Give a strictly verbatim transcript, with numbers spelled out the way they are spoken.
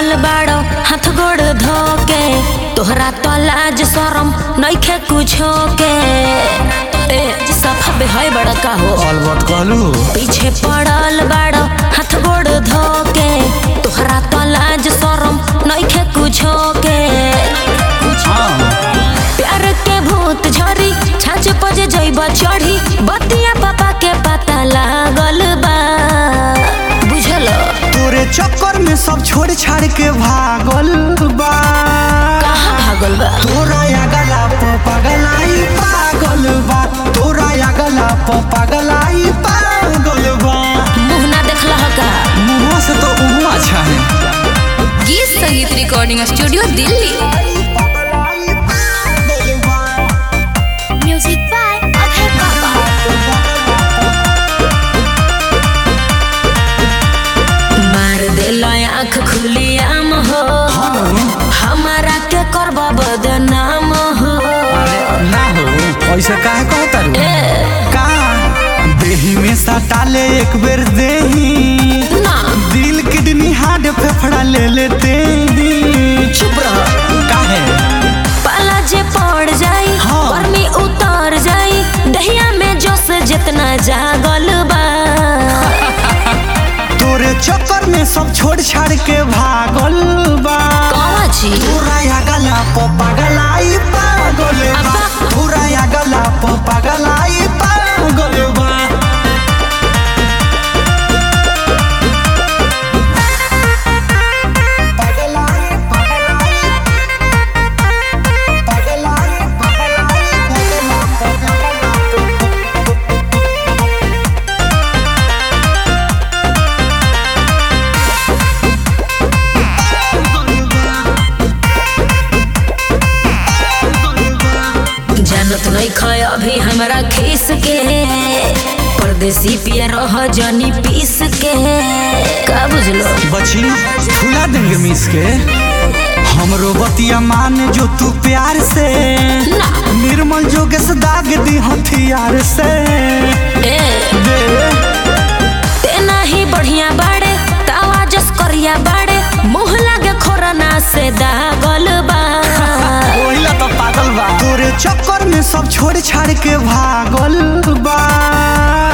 पड़ल बाड़ो हाथ गोड़ धोके तोहरा तो लाज शरम नइखे कुछो के ए सफा बेहाय बड़ा का हो अलबत कहलू पीछे पड़ल बाड़ो हाथ गोड़ धोके तोहरा तो लाज शरम नइखे कुछो के प्यार के भूत झरी छाछ पजे जइबा चढ़ी बतिया पापा के पता लागल बा बुझल तोरे चक्कर में सब छोड़ छाड़ के भागल बा कहाँ भागल बा तोरा गला पे पगलाई पागल बा तोरा गला पे पगलाई पागल बा मुँह ना देखला का मुँह से तो मुँह अच्छा है। गीत संगीत recording studio Delhi music by Abhay पापा मार देला आँख खुली आम हो हमारा के करबा बदनाम हो ना हो ऐसे काहे कहता रू का देही में सटाले एक बेर देही ना दिल किडनी हार्ट फेफड़ा ले लेते ही चुप रह काहे पाला जे पड़ जाई हाँ। गर्मी उतर जाई दहिया में जोश जितना जागल बा तोरे चक्कर में सब छोड़ छाड़ के भागल बा कौन छी तोरा गला पे पगलाई पागल बा अब्बा। तोरा गला पे पगलाई पागल बा जानत नहीं खाए अभी हमरा खीस के परदेसी पिया रह जनी पीस के का बुझलो बची फुला देंगे मिस के हमरो बतिया मान जो तू प्यार से ना निर्मल जोगे से दाग दी हथियार से ए दे ते नहीं बढ़िया बाड़े तावा जस करिया बाड़े मुँह लागे खोरना से दागल बा ओहिला तो पागल बा तोरे चक्कर में सब छोड़ छाड़ के भागल बा